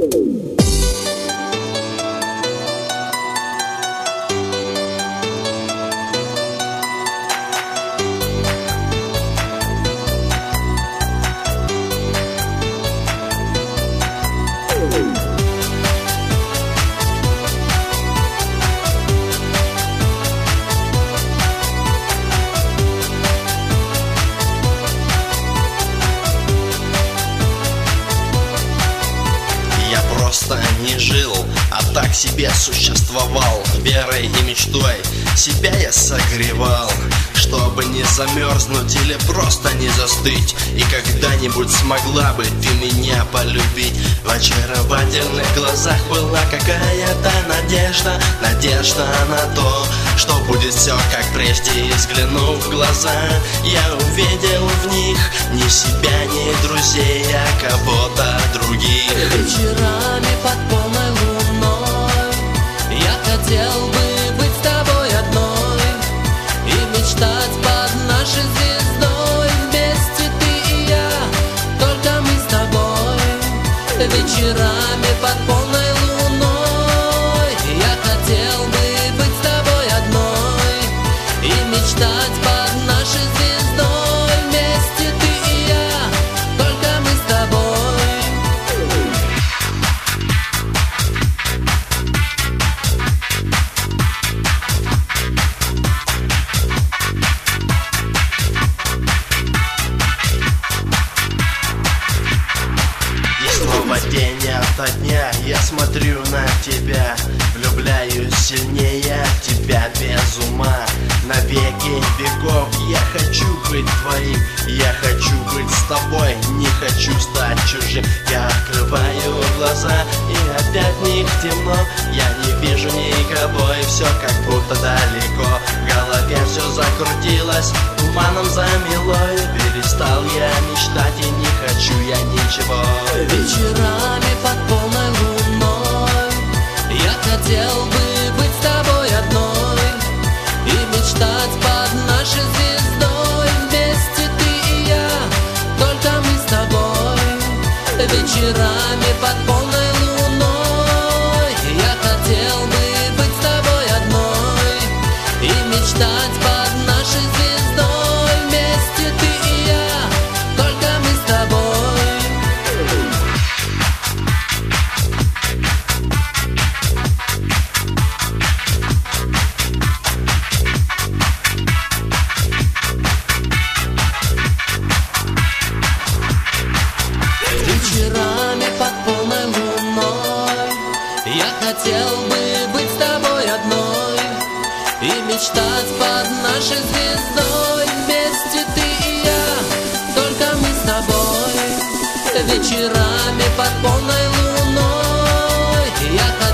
Просто не жил, а так себе существовал. Верой и мечтой себя я согревал, чтобы не замерзнуть или просто не застыть. И когда-нибудь смогла бы ты меня полюбить. В очаровательных глазах была какая-то надежда, надежда на то, что будет все как прежде. И взглянув в глаза, я увидел в них не себя, не друзей, а кого-то других. Вечерами под полной луной я хотел бы быть с тобой одной и мечтать под нашей звездой. Вместе ты и я, только мы с тобой. Вечерами под полной луной я хотел бы быть с тобой одной и мечтать под нашей звездой. Вместе ты и я, только мы с тобой. День ото дня я смотрю на тебя, влюбляюсь сильнее тебя без ума. На веки веков я хочу быть твоим, я хочу быть с тобой, не хочу стать чужим. Я открываю глаза и опять в них темно, я не вижу никого и все как будто далеко. В голове все закрутилось, туманом замело, и перестал я мечтать и не хочу я ничего. Вечерами под полной луной я хотел бы быть с тобой одной и мечтать под нашей звездой. Вместе ты и я, только мы с тобой. Вечерами под полной луной я хотел бы быть с тобой одной и мечтать под нашей звездой. Вместе ты и я, только мы с тобой. Вечерами под полной луной я хотел бы быть с тобой одной и мечтать под нашей звездой. Вместе ты и я, только мы с тобой. Вечерами под полной луной я хотел